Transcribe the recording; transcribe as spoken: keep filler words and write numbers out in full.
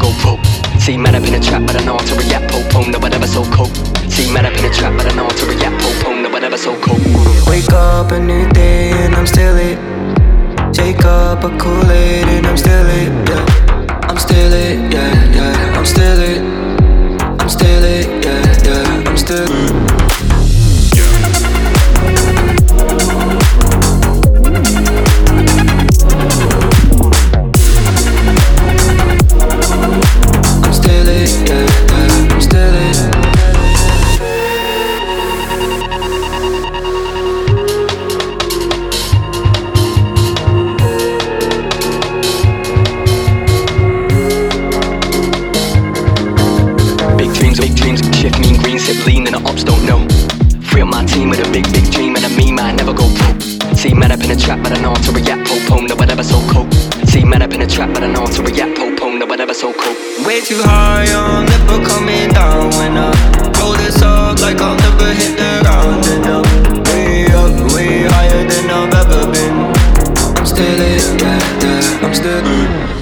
go broke. See, man up in a trap, but I know how to react. Postpone, no, whatever, so cold. See, man up in a trap, but I know how to react. Postpone, no, whatever, so cold. Wake up a new day and I'm still it. Shake up a Kool-Aid and I'm still it, yeah. I'm still it, yeah, yeah. I'm still it. I'm still it, yeah, yeah. I'm still it. Shift mean green, sip lean and the ops don't know. Free up my team with a big, big dream and a meme, I never go broke. See, man up in a trap, but I know how to react. Postpone, no, whatever, so cold. See, man up in a trap, but I know how to react. Postpone, no, whatever, so cold. Way too high, I'm never coming down. When I roll this up like I'll never hit the ground. And I'm way up, way higher than I've ever been. I'm still it, yeah, yeah, I'm still it.